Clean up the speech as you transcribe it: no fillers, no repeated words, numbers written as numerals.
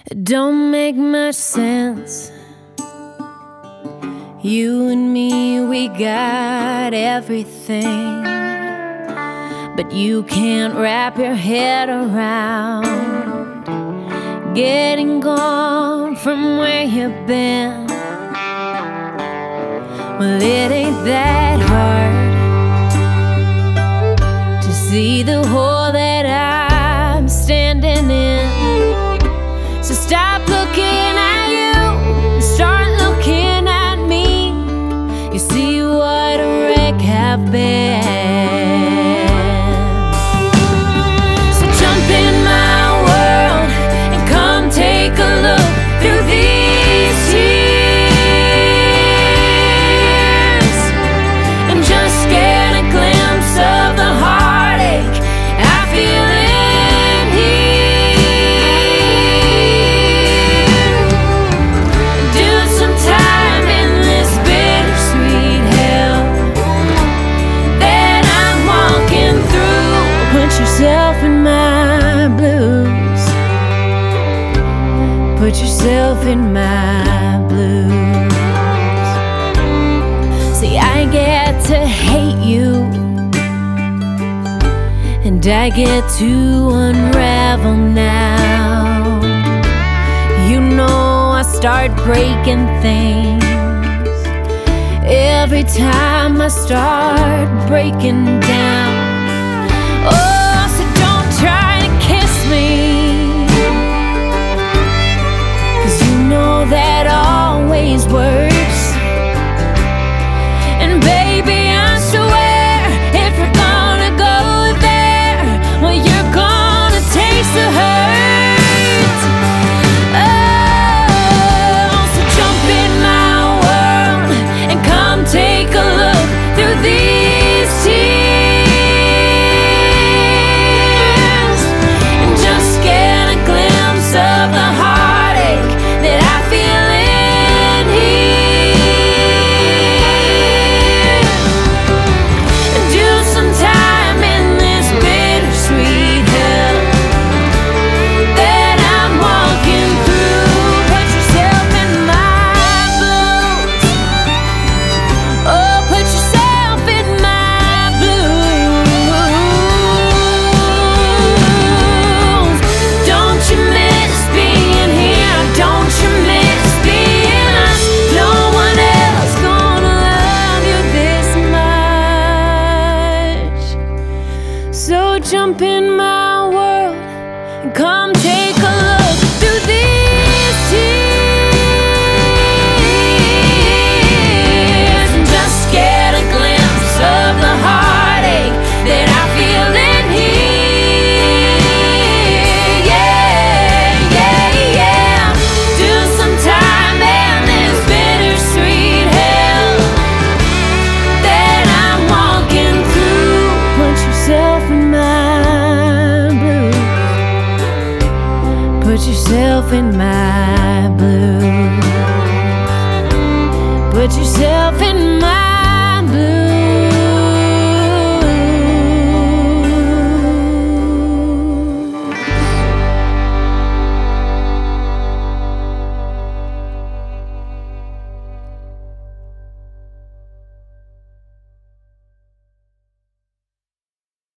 It don't make much sense. You and me, we got everything, but you can't wrap your head around getting gone from where you've been. Well, it ain't that hard to see the hole that I'm standing in. So stop looking at you and start looking at me. You see what a wreck I've been. So jump in my world and come take a look through these tears, and just get a glimpse of the heartache I feel in here. Do some time in this bittersweet hell that I'm walking through. Put yourself in my blues. Put yourself in my blues. See, I get to hate you, and I get to unravel now. You know I start breaking things every time I start breaking down. Oh, so don't try to kiss me, 'cause you know that always works. And baby, I swear, if you're gonna go there, well, you're gonna taste the hurt. Oh, so jump in my world and come take a look through these tears, and just get a glimpse of the heartache that I feel in here. Do some time in this bittersweet hell that I'm walking through. Put yourself in my blues. Oh, put yourself in my blues. Don't you miss being here? Don't you miss being us? No one else gonna love you this much. So jump in my world and come take a look through these tears, and just get a glimpse of the heartache that I feel in here. Yeah, yeah, yeah. Do some time in this bittersweet hell that I'm walking through. Put yourself in my blues. Put yourself in my blues. Put yourself in my